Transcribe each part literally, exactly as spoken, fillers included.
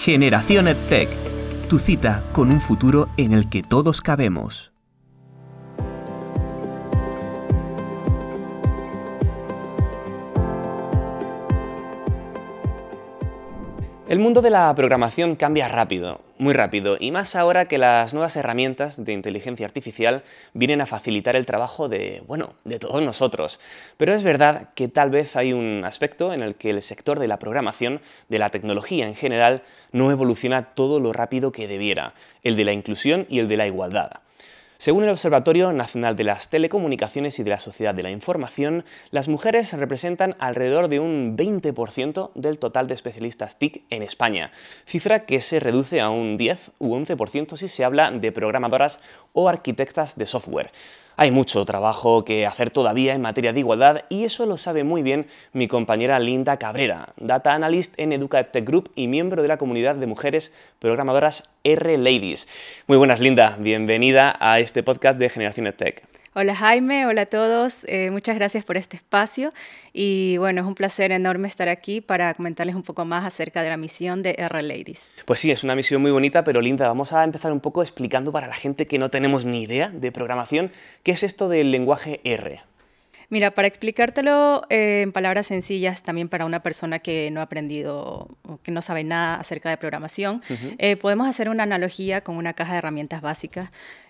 Generación EdTech, tu cita con un futuro en el que todos cabemos. El mundo de la programación cambia rápido, muy rápido, y más ahora que las nuevas herramientas de inteligencia artificial vienen a facilitar el trabajo de, bueno, de todos nosotros. Pero es verdad que tal vez hay un aspecto en el que el sector de la programación, de la tecnología en general, no evoluciona todo lo rápido que debiera, el de la inclusión y el de la igualdad. Según el Observatorio Nacional de las Telecomunicaciones y de la Sociedad de la Información, las mujeres representan alrededor de un veinte por ciento del total de especialistas T I C en España, cifra que se reduce a un diez u once por ciento si se habla de programadoras o arquitectas de software. Hay mucho trabajo que hacer todavía en materia de igualdad y eso lo sabe muy bien mi compañera Linda Cabrera, Data Analyst en Educa EdTech Group y miembro de la comunidad de mujeres programadoras R Ladies. Muy buenas, Linda, bienvenida a este podcast de Generación EdTech. Hola Jaime, hola a todos, eh, muchas gracias por este espacio y bueno, es un placer enorme estar aquí para comentarles un poco más acerca de la misión de R Ladies. Pues sí, es una misión muy bonita, pero Linda, vamos a empezar un poco explicando para la gente que no tenemos ni idea de programación, ¿qué es esto del lenguaje R? Mira, para explicártelo eh, en palabras sencillas, también para una persona que no ha aprendido o que no sabe nada acerca de programación, uh-huh. eh, podemos hacer una analogía con una caja de herramientas básicas.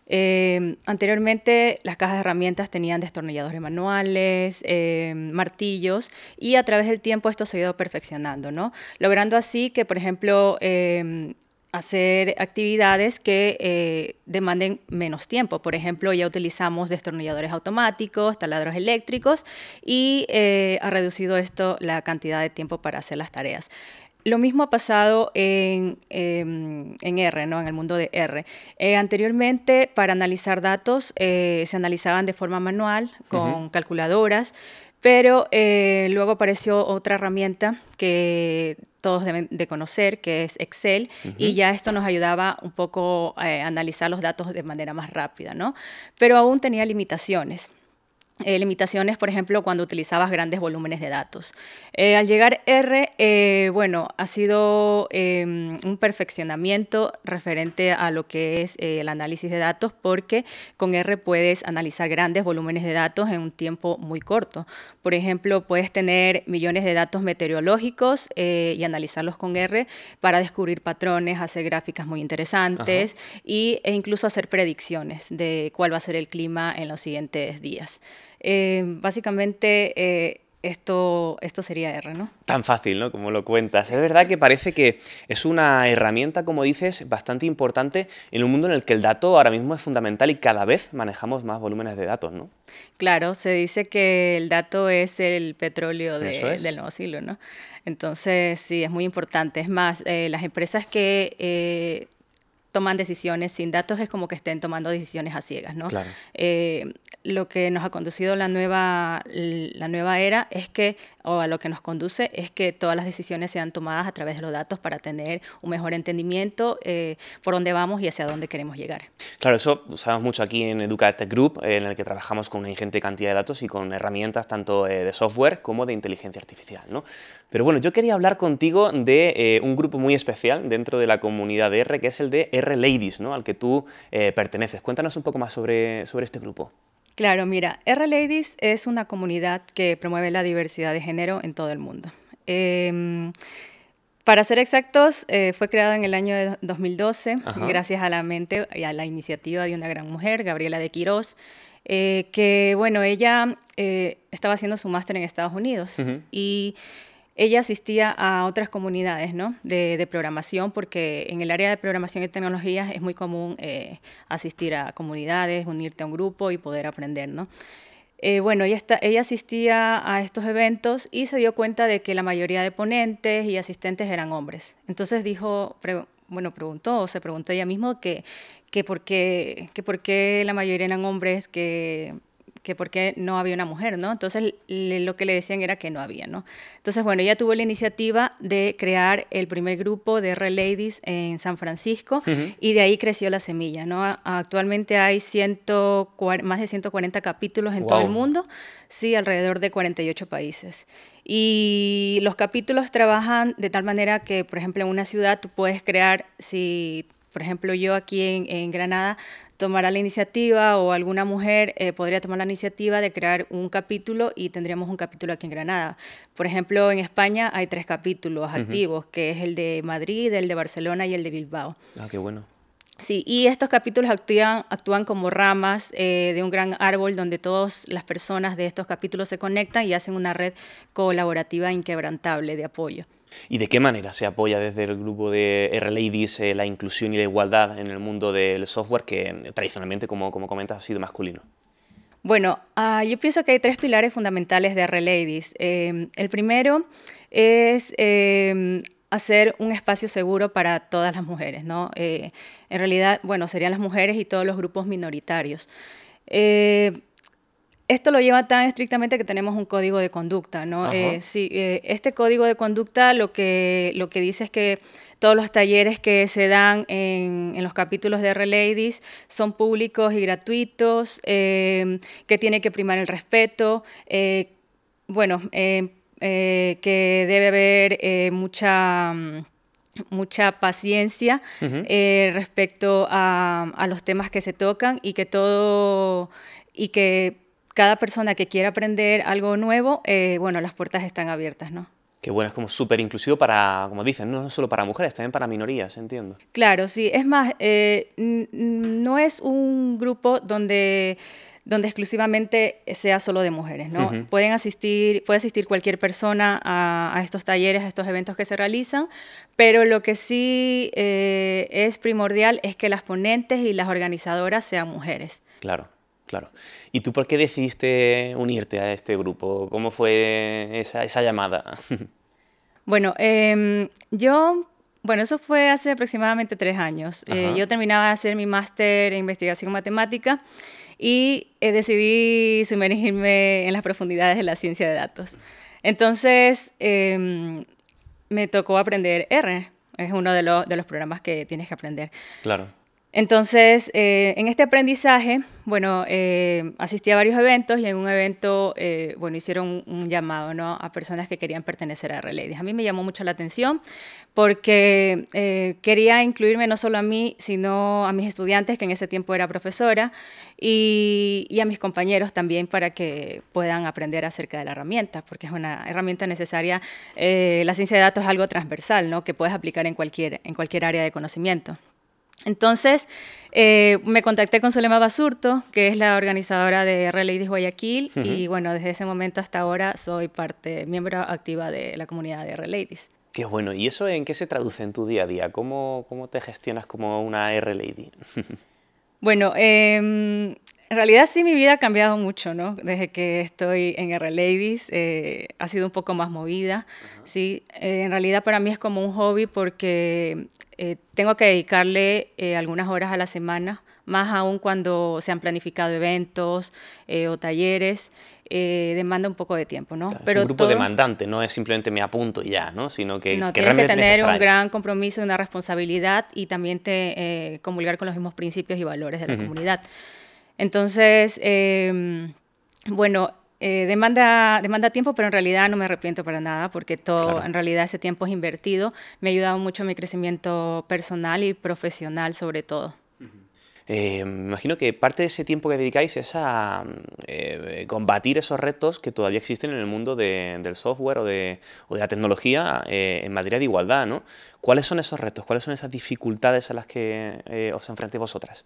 Eh, anteriormente las cajas de herramientas tenían destornilladores manuales, eh, martillos y a través del tiempo esto se ha ido perfeccionando, ¿no? Logrando así que, por ejemplo, eh, hacer actividades que eh, demanden menos tiempo. Por ejemplo, ya utilizamos destornilladores automáticos, taladros eléctricos y eh, ha reducido esto la cantidad de tiempo para hacer las tareas. Lo mismo ha pasado en, en, en R, ¿no? En el mundo de R. Eh, anteriormente, para analizar datos, eh, se analizaban de forma manual con uh-huh. calculadoras, pero eh, luego apareció otra herramienta que todos deben de conocer, que es Excel, uh-huh. y ya esto nos ayudaba un poco a eh, analizar los datos de manera más rápida, ¿no? Pero aún tenía limitaciones. Eh, limitaciones, por ejemplo, cuando utilizabas grandes volúmenes de datos. Eh, al llegar R, eh, bueno, ha sido eh, un perfeccionamiento referente a lo que es eh, el análisis de datos, porque con R puedes analizar grandes volúmenes de datos en un tiempo muy corto. Por ejemplo, puedes tener millones de datos meteorológicos eh, y analizarlos con R para descubrir patrones, hacer gráficas muy interesantes y, e incluso hacer predicciones de cuál va a ser el clima en los siguientes días. Eh, básicamente eh, esto, esto sería R, ¿no? Tan fácil, ¿no? Como lo cuentas. Es verdad que parece que es una herramienta, como dices, bastante importante en un mundo en el que el dato ahora mismo es fundamental y cada vez manejamos más volúmenes de datos, ¿no? Claro, se dice que el dato es el petróleo de, es. del nuevo siglo, ¿no? Entonces, sí, es muy importante. Es más, eh, las empresas que eh, toman decisiones sin datos es como que estén tomando decisiones a ciegas, ¿no? Claro. Eh, lo que nos ha conducido la nueva, la nueva era es que, o a lo que nos conduce, es que todas las decisiones sean tomadas a través de los datos para tener un mejor entendimiento eh, por dónde vamos y hacia dónde queremos llegar. Claro, eso lo sabemos mucho aquí en Educa EdTech Group, en el que trabajamos con una ingente cantidad de datos y con herramientas tanto eh, de software como de inteligencia artificial, ¿no? Pero bueno, yo quería hablar contigo de eh, un grupo muy especial dentro de la comunidad de R, que es el de R Ladies, ¿no? Al que tú eh, perteneces. Cuéntanos un poco más sobre, sobre este grupo. Claro, mira, R Ladies es una comunidad que promueve la diversidad de género en todo el mundo. Eh, para ser exactos, eh, fue creado en el año de dos mil doce, Ajá. gracias a la mente y a la iniciativa de una gran mujer, Gabriela de Quirós, eh, que, bueno, ella eh, estaba haciendo su máster en Estados Unidos uh-huh. y ella asistía a otras comunidades, ¿no? de, de programación, porque en el área de programación y tecnologías es muy común eh, asistir a comunidades, unirte a un grupo y poder aprender, ¿no? Eh, bueno, ella, está, ella asistía a estos eventos y se dio cuenta de que la mayoría de ponentes y asistentes eran hombres. Entonces dijo, pre, bueno, preguntó, o se preguntó ella misma que, que, por qué, que por qué la mayoría eran hombres, que que por qué no había una mujer, ¿no? Entonces le, lo que le decían era que no había, ¿no? Entonces, bueno, ella tuvo la iniciativa de crear el primer grupo de R Ladies en San Francisco uh-huh. y de ahí creció la semilla, ¿no? Actualmente hay ciento, más de ciento cuarenta capítulos en wow. todo el mundo, sí, alrededor de cuarenta y ocho países. Y los capítulos trabajan de tal manera que, por ejemplo, en una ciudad tú puedes crear, si, por ejemplo, yo aquí en, en Granada tomará la iniciativa o alguna mujer eh, podría tomar la iniciativa de crear un capítulo y tendríamos un capítulo aquí en Granada. Por ejemplo, en España hay tres capítulos uh-huh. activos, que es el de Madrid, el de Barcelona y el de Bilbao. Ah, qué bueno. Sí, y estos capítulos actúan, actúan como ramas eh, de un gran árbol donde todas las personas de estos capítulos se conectan y hacen una red colaborativa inquebrantable de apoyo. ¿Y de qué manera se apoya desde el grupo de R Ladies eh, la inclusión y la igualdad en el mundo del software que tradicionalmente, como, como comentas, ha sido masculino? Bueno, uh, yo pienso que hay tres pilares fundamentales de R Ladies. Eh, el primero es eh, hacer un espacio seguro para todas las mujeres, ¿no? Eh, en realidad, bueno, serían las mujeres y todos los grupos minoritarios. Eh, Esto lo lleva tan estrictamente que tenemos un código de conducta, ¿no? Eh, sí, eh, este código de conducta lo que, lo que dice es que todos los talleres que se dan en, en los capítulos de R Ladies son públicos y gratuitos, eh, que tiene que primar el respeto, eh, bueno, eh, eh, que debe haber eh, mucha... mucha paciencia uh-huh. eh, respecto a, a los temas que se tocan y que todo... y que cada persona que quiera aprender algo nuevo, eh, bueno, las puertas están abiertas, ¿no? Qué bueno, es como súper inclusivo para, como dicen, no solo para mujeres, también para minorías, entiendo. Claro, sí. Es más, eh, no es un grupo donde, donde exclusivamente sea solo de mujeres, ¿no? Uh-huh. Pueden asistir, puede asistir cualquier persona a, a estos talleres, a estos eventos que se realizan, pero lo que sí eh, es primordial es que las ponentes y las organizadoras sean mujeres. Claro. Claro. ¿Y tú por qué decidiste unirte a este grupo? ¿Cómo fue esa, esa llamada? Bueno, eh, yo, bueno, eso fue hace aproximadamente tres años. Eh, yo terminaba de hacer mi máster en investigación matemática y eh, decidí sumergirme en las profundidades de la ciencia de datos. Entonces, eh, me tocó aprender R. Es uno de, lo, de los programas que tienes que aprender. Claro. Entonces, eh, en este aprendizaje, bueno, eh, asistí a varios eventos y en un evento, eh, bueno, hicieron un, un llamado, ¿no?, a personas que querían pertenecer a R Ladies. A mí me llamó mucho la atención porque eh, quería incluirme no solo a mí, sino a mis estudiantes, que en ese tiempo era profesora, y, y a mis compañeros también para que puedan aprender acerca de la herramienta, porque es una herramienta necesaria. Eh, la ciencia de datos es algo transversal, ¿no?, que puedes aplicar en cualquier, en cualquier área de conocimiento. Entonces, eh, me contacté con Zulema Basurto, que es la organizadora de R Ladies Guayaquil, uh-huh. y bueno, desde ese momento hasta ahora soy parte, miembro activa de la comunidad de R Ladies. Qué bueno. ¿Y eso en qué se traduce en tu día a día? ¿Cómo, cómo te gestionas como una R Lady? Bueno, eh, en realidad sí mi vida ha cambiado mucho, ¿no? Desde que estoy en R Ladies eh, ha sido un poco más movida, uh-huh. ¿sí? Eh, en realidad para mí es como un hobby porque eh, tengo que dedicarle eh, algunas horas a la semana, más aún cuando se han planificado eventos eh, o talleres, eh, demanda un poco de tiempo, ¿no? Claro, Pero es un grupo todo... demandante, no es simplemente me apunto y ya, ¿no? Sino que, no, que tienes realmente que tener te un gran compromiso y una responsabilidad y también te, eh, comulgar con los mismos principios y valores de la uh-huh. comunidad. Entonces, eh, bueno, eh, demanda, demanda tiempo, pero en realidad no me arrepiento para nada porque todo, claro. en realidad ese tiempo es invertido. Me ha ayudado mucho en mi crecimiento personal y profesional sobre todo. Eh, me imagino que parte de ese tiempo que dedicáis es a eh, combatir esos retos que todavía existen en el mundo de, del software o de, o de la tecnología eh, en materia de igualdad, ¿no? ¿Cuáles son esos retos? ¿Cuáles son esas dificultades a las que eh, os enfrentáis vosotras?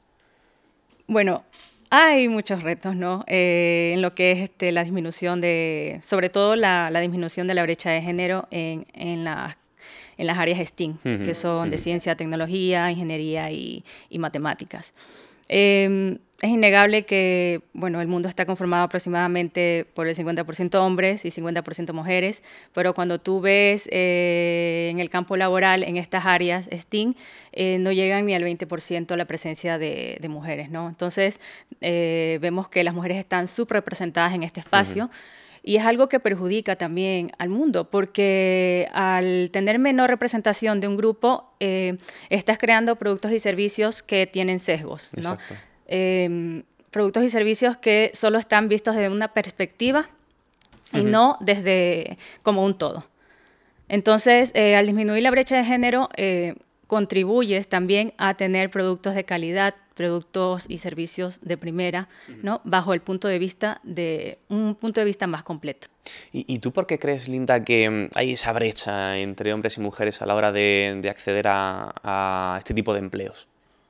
Bueno, hay muchos retos, ¿no? Eh, en lo que es este, la disminución de, sobre todo la, la disminución de la brecha de género en, en, la, en las áreas STEAM, uh-huh. que son de ciencia, tecnología, ingeniería y, y matemáticas. Eh, es innegable que, bueno, el mundo está conformado aproximadamente por el cincuenta por ciento hombres y cincuenta por ciento mujeres, pero cuando tú ves eh, en el campo laboral, en estas áreas S T E A M, eh, no llegan ni al veinte por ciento la presencia de, de mujeres, ¿no? Entonces, eh, vemos que las mujeres están subrepresentadas en este espacio. Uh-huh. Y es algo que perjudica también al mundo, porque al tener menor representación de un grupo, eh, estás creando productos y servicios que tienen sesgos, ¿no? Exacto. Eh, productos y servicios que solo están vistos desde una perspectiva y uh-huh. no desde como un todo. Entonces, eh, al disminuir la brecha de género, eh, contribuyes también a tener productos de calidad, productos y servicios de primera, ¿no? Bajo el punto de vista de un punto de vista más completo. ¿Y, y tú por qué crees, Linda, que hay esa brecha entre hombres y mujeres a la hora de, de acceder a, a este tipo de empleos?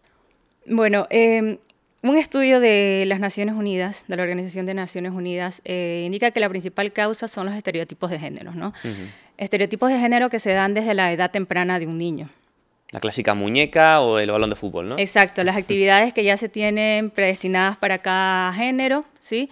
Bueno, eh, un estudio de las Naciones Unidas, de la Organización de Naciones Unidas, eh, indica que la principal causa son los estereotipos de género, ¿no? Uh-huh. Estereotipos de género que se dan desde la edad temprana de un niño. La clásica muñeca o el balón de fútbol, ¿no? Exacto, las actividades que ya se tienen predestinadas para cada género, ¿sí?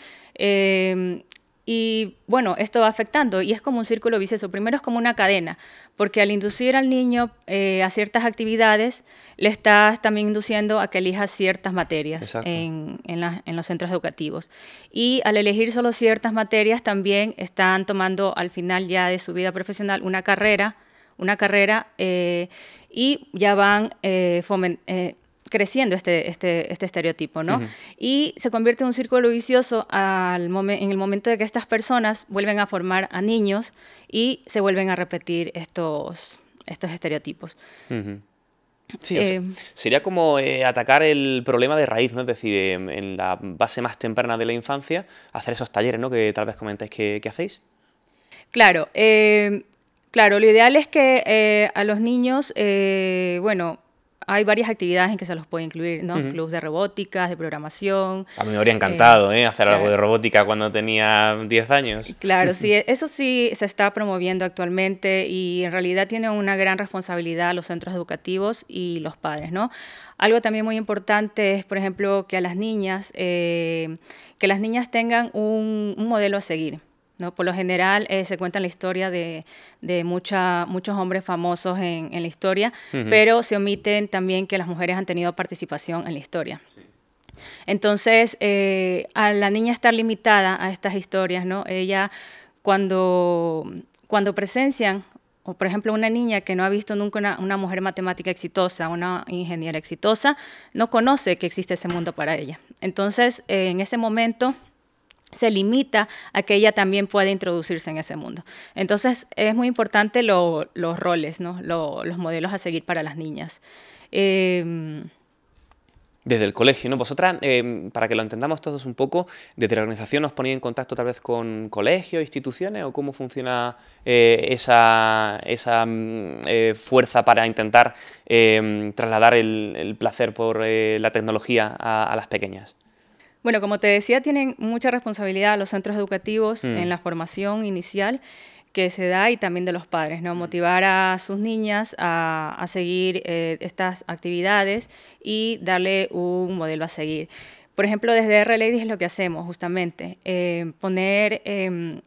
Eh, y bueno, esto va afectando y es como un círculo vicioso. Primero es como una cadena, porque al inducir al niño eh, a ciertas actividades, le estás también induciendo a que elija ciertas materias en, en, la, en los centros educativos. Y al elegir solo ciertas materias, también están tomando al final ya de su vida profesional una carrera, una carrera eh, y ya van eh, foment, eh, creciendo este, este, este estereotipo, ¿no? Uh-huh. Y se convierte en un círculo vicioso al momen, en el momento de que estas personas vuelven a formar a niños y se vuelven a repetir estos, estos estereotipos. Uh-huh. Sí, eh, o sea, sería como eh, atacar el problema de raíz, ¿no? Es decir, eh, en la base más temprana de la infancia, hacer esos talleres, ¿no? Que tal vez comentáis que, que hacéis. Claro, eh, Claro, lo ideal es que eh, a los niños, eh, bueno, hay varias actividades en que se los puede incluir, ¿no? Uh-huh. Clubs de robótica, de programación. A mí me habría encantado, ¿eh? ¿eh? Hacer claro. algo de robótica cuando tenía diez años. Claro, sí, eso sí se está promoviendo actualmente y en realidad tiene una gran responsabilidad los centros educativos y los padres, ¿no? Algo también muy importante es, por ejemplo, que a las niñas, eh, que las niñas tengan un, un modelo a seguir. ¿No? Por lo general eh, se cuenta la historia de, de mucha, muchos hombres famosos en, en la historia, uh-huh. pero se omiten también que las mujeres han tenido participación en la historia. Sí. Entonces, eh, a la niña estar limitada a estas historias, ¿no? Ella cuando, cuando presencian, o por ejemplo una niña que no ha visto nunca una, una mujer matemática exitosa, una ingeniera exitosa, no conoce que existe ese mundo para ella. Entonces, eh, en ese momento se limita a que ella también pueda introducirse en ese mundo. Entonces, es muy importante lo, los roles, ¿no? Lo, los modelos a seguir para las niñas. Eh, Desde el colegio, ¿no? Vosotras, eh, para que lo entendamos todos un poco, desde la organización os ponéis en contacto tal vez con colegios, instituciones, o cómo funciona eh, esa, esa eh, fuerza para intentar eh, trasladar el, el placer por eh, la tecnología a, a las pequeñas. Bueno, como te decía, tienen mucha responsabilidad los centros educativos mm. en la formación inicial que se da y también de los padres, ¿no? Motivar a sus niñas a, a seguir eh, estas actividades y darle un modelo a seguir. Por ejemplo, desde R Ladies es lo que hacemos justamente, eh, poner, eh,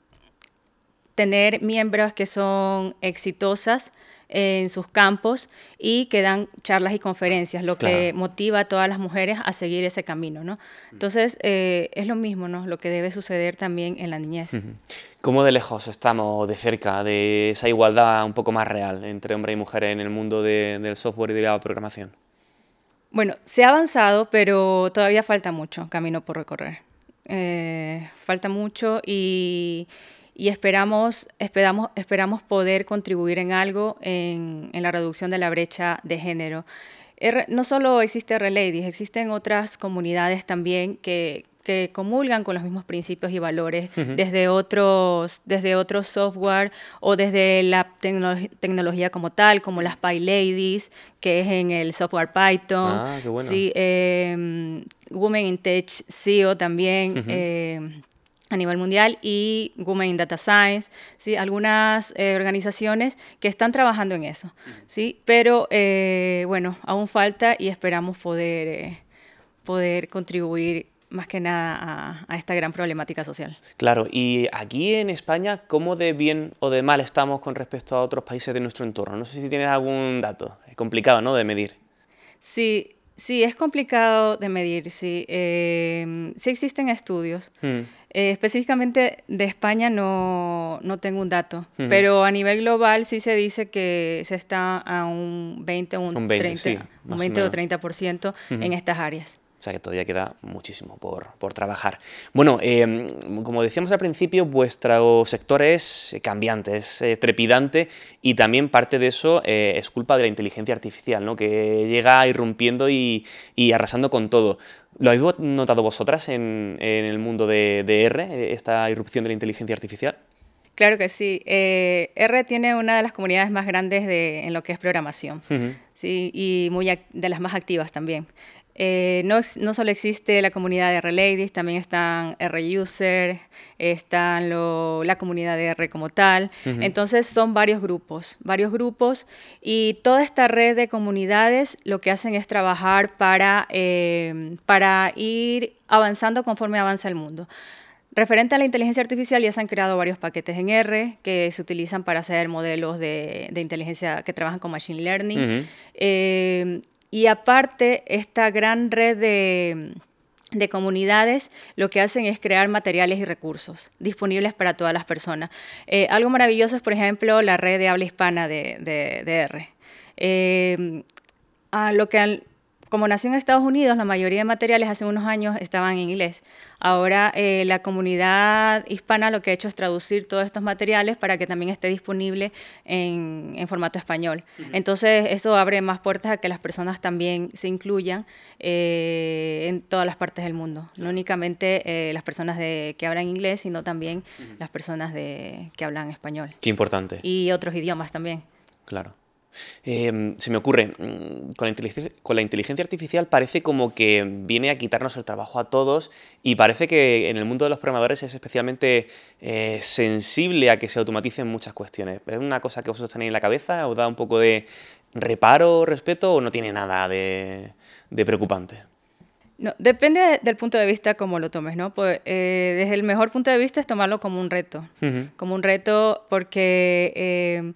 tener miembros que son exitosas en sus campos y que dan charlas y conferencias, lo claro. que motiva a todas las mujeres a seguir ese camino, ¿no? Entonces, eh, es lo mismo, ¿no? Lo que debe suceder también en la niñez. ¿Cómo de lejos estamos de cerca de esa igualdad un poco más real entre hombres y mujeres en el mundo de, del software y de la programación? Bueno, se ha avanzado, pero todavía falta mucho camino por recorrer. Eh, falta mucho y... y esperamos, esperamos, esperamos poder contribuir en algo en, en la reducción de la brecha de género. R, no solo existe R Ladies, existen otras comunidades también que, que comulgan con los mismos principios y valores uh-huh. desde, otros, desde otros software o desde la tecno tecnología como tal, como las PyLadies, que es en el software Python. Ah, qué bueno. Sí, eh, Women in Tech C E O también, uh-huh. eh, a nivel mundial, y Women in Data Science, ¿sí? Algunas eh, organizaciones que están trabajando en eso, ¿sí? Pero, eh, bueno, aún falta y esperamos poder, eh, poder contribuir más que nada a, a esta gran problemática social. Claro, y aquí en España, ¿cómo de bien o de mal estamos con respecto a otros países de nuestro entorno? No sé si tienes algún dato. Es complicado, ¿no?, de medir. Sí, sí, es complicado de medir, sí. Eh, sí existen estudios. Mm. Eh, específicamente de España no, no tengo un dato, mm. pero a nivel global sí se dice que se está a un veinte, un, un veinte, treinta, sí, un veinte o treinta por ciento mm. en estas áreas. O sea que todavía queda muchísimo por, por trabajar. Bueno, eh, como decíamos al principio, vuestro sector es cambiante, es eh, trepidante, y también parte de eso eh, es culpa de la inteligencia artificial, ¿no?, que llega irrumpiendo y, y arrasando con todo. ¿Lo habéis notado vosotras en, en el mundo de, de R, esta irrupción de la inteligencia artificial? Claro que sí. Eh, R tiene una de las comunidades más grandes de, en lo que es programación, uh-huh. sí, y muy de las más activas también. Eh, no, no solo existe la comunidad de R Ladies, también están R User, están lo, la comunidad de R como tal. Uh-huh. Entonces son varios grupos, varios grupos, y toda esta red de comunidades lo que hacen es trabajar para, eh, para ir avanzando conforme avanza el mundo. Referente a la inteligencia artificial, ya se han creado varios paquetes en R que se utilizan para hacer modelos de, de inteligencia que trabajan con Machine Learning. Uh-huh. eh, Y aparte, esta gran red de, de comunidades lo que hacen es crear materiales y recursos disponibles para todas las personas. Eh, algo maravilloso es, por ejemplo, la red de habla hispana de, de, de R. Eh, a lo que al, como nació en Estados Unidos, la mayoría de materiales hace unos años estaban en inglés. Ahora eh, la comunidad hispana lo que ha hecho es traducir todos estos materiales para que también esté disponible en, en formato español. Uh-huh. Entonces eso abre más puertas a que las personas también se incluyan eh, en todas las partes del mundo. No únicamente eh, las personas de, que hablan inglés, sino también uh-huh. las personas de, que hablan español. Qué importante. Y otros idiomas también. Claro. Eh, se me ocurre, con la, inteligencia, con la inteligencia artificial parece como que viene a quitarnos el trabajo a todos, y parece que en el mundo de los programadores es especialmente eh, sensible a que se automaticen muchas cuestiones. ¿Es una cosa que vosotros tenéis en la cabeza? ¿Os da un poco de reparo, respeto, o no tiene nada de, de preocupante? No, depende de, del punto de vista como lo tomes, ¿no? Pues, eh, desde el mejor punto de vista es tomarlo como un reto, uh-huh. como un reto porque... Eh,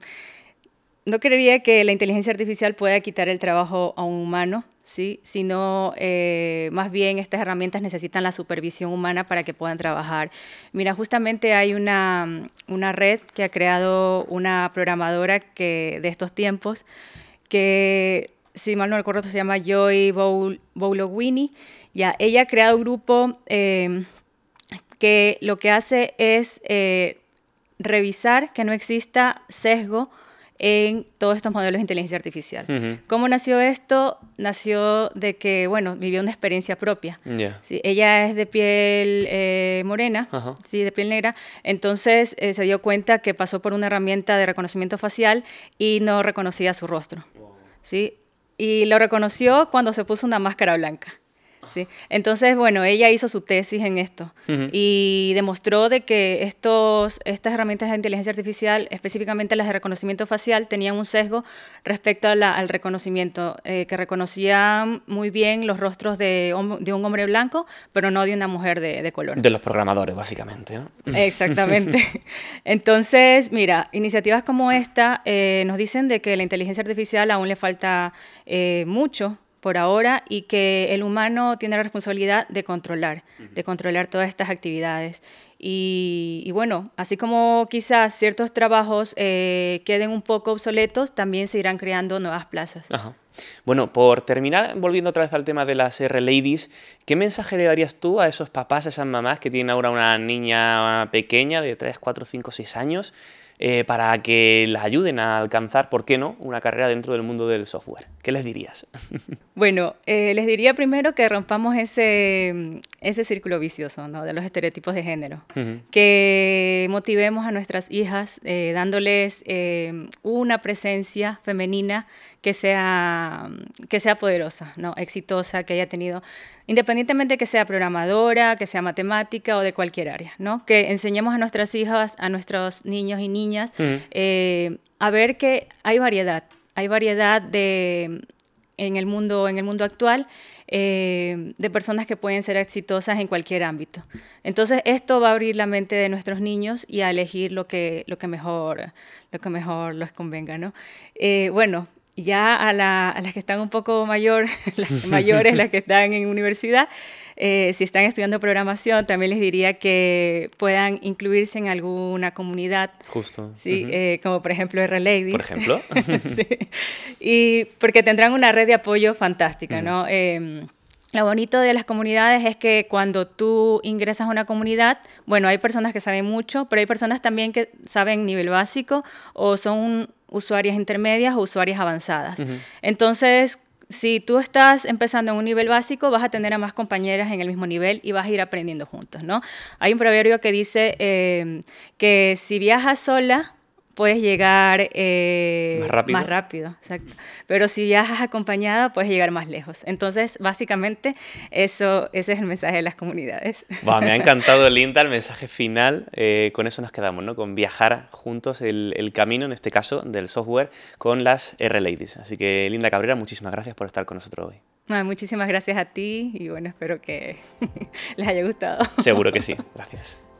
No creería que la inteligencia artificial pueda quitar el trabajo a un humano, ¿sí? Sino eh, más bien estas herramientas necesitan la supervisión humana para que puedan trabajar. Mira, justamente hay una, una red que ha creado una programadora que, de estos tiempos, que, si mal no recuerdo, se llama Joy Boulogne. Ya, ella ha creado un grupo eh, que lo que hace es eh, revisar que no exista sesgo en todos estos modelos de inteligencia artificial. Uh-huh. ¿Cómo nació esto? Nació de que, bueno, vivió una experiencia propia. Yeah. ¿Sí? Ella es de piel eh, morena, uh-huh. ¿sí? de piel negra, entonces eh, se dio cuenta que pasó por una herramienta de reconocimiento facial y no reconocía su rostro. Wow. ¿Sí? Y lo reconoció cuando se puso una máscara blanca. ¿Sí? Entonces, bueno, ella hizo su tesis en esto uh-huh. y demostró de que estos, estas herramientas de inteligencia artificial, específicamente las de reconocimiento facial, tenían un sesgo respecto a la, al reconocimiento, eh, que reconocían muy bien los rostros de, de un hombre blanco, pero no de una mujer de, de color. De los programadores, básicamente, ¿no? Exactamente. Entonces, mira, iniciativas como esta eh, nos dicen de que la inteligencia artificial aún le falta eh, mucho por ahora, y que el humano tiene la responsabilidad de controlar, uh-huh. de controlar todas estas actividades. Y, y bueno, así como quizás ciertos trabajos eh, queden un poco obsoletos, también se irán creando nuevas plazas. Ajá. Bueno, por terminar, volviendo otra vez al tema de las R Ladies, ¿qué mensaje le darías tú a esos papás, a esas mamás que tienen ahora una niña pequeña de tres, cuatro, cinco, seis años, eh, para que las ayuden a alcanzar, ¿por qué no?, una carrera dentro del mundo del software? ¿Qué les dirías? Bueno, eh, les diría primero que rompamos ese, ese círculo vicioso, ¿no?, de los estereotipos de género. Uh-huh. Que motivemos a nuestras hijas eh, dándoles eh, una presencia femenina que sea, que sea poderosa, ¿no?, exitosa, que haya tenido, independientemente que sea programadora, que sea matemática o de cualquier área, ¿no? Que enseñemos a nuestras hijas, a nuestros niños y niñas, uh-huh. eh, a ver que hay variedad, hay variedad de, en el mundo, en el mundo actual, eh, de personas que pueden ser exitosas en cualquier ámbito. Entonces, esto va a abrir la mente de nuestros niños y a elegir lo que, lo que, mejor, lo que mejor les convenga, ¿no? Eh, bueno, ya a, la, a las que están un poco mayor, las mayores, las que están en universidad, eh, si están estudiando programación, también les diría que puedan incluirse en alguna comunidad. Justo. Sí, Uh-huh. eh, como por ejemplo R Ladies. Por ejemplo. Sí. Y porque tendrán una red de apoyo fantástica, Uh-huh. ¿no? Eh, Lo bonito de las comunidades es que cuando tú ingresas a una comunidad, bueno, hay personas que saben mucho, pero hay personas también que saben nivel básico o son usuarias intermedias o usuarias avanzadas. Uh-huh. Entonces, si tú estás empezando en un nivel básico, vas a tener a más compañeras en el mismo nivel y vas a ir aprendiendo juntos, ¿no? Hay un proverbio que dice eh, que si viajas sola, puedes llegar eh, más rápido. Más rápido, exacto. Pero si viajas acompañada, puedes llegar más lejos. Entonces, básicamente, eso, ese es el mensaje de las comunidades. Wow, me ha encantado, Linda, el mensaje final. Eh, con eso nos quedamos, ¿no? Con viajar juntos el, el camino, en este caso, del software con las R Ladies. Así que, Linda Cabrera, muchísimas gracias por estar con nosotros hoy. Ah, muchísimas gracias a ti y bueno, espero que les haya gustado. Seguro que sí. Gracias.